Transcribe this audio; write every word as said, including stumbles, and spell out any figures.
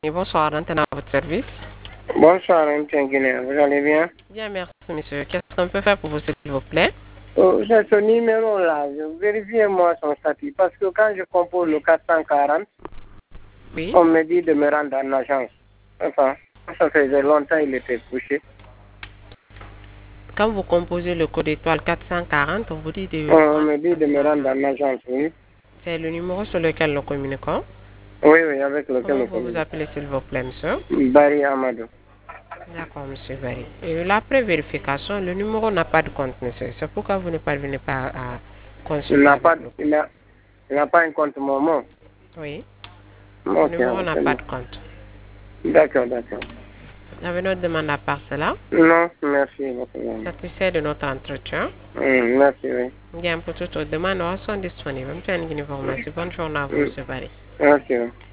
Et bonsoir, Antenne à votre service. Bonsoir, Antenne Guinée. Vous allez bien? Bien, merci, monsieur. Qu'est-ce qu'on peut faire pour vous, s'il vous plaît? Oh, c'est ce numéro-là. Vérifiez-moi son statut. Parce que quand je compose le quatre cent quarante, Oui. on me dit de me rendre en agence. Enfin, ça faisait longtemps qu'il était couché. Quand vous composez le code étoile quatre cent quarante, on vous dit de... On me dit de me rendre en agence, oui. C'est le numéro sur lequel nous communiquons. Oui, oui, avec lequel Comment nous vous vous communiquons. appelez, s'il vous plaît, monsieur? Barry Amadou. D'accord, monsieur Barry. Et l'après vérification, le numéro n'a pas de compte, monsieur. C'est pourquoi vous ne parvenez pas à Il consulter n'a avec pas, le il n'a, il n'a pas un compte Momo. Oui. Le Ok, numéro n'a c'est pas bon. de compte. D'accord, d'accord. Vous avez notre demande à part cela? Non, merci. Beaucoup. Satisfait de notre entretien? Hum, merci, oui. Bien, pour toute autre demande, nous sommes disponibles. Bonne journée à vous, Hum, monsieur Barry. Merci. Oui.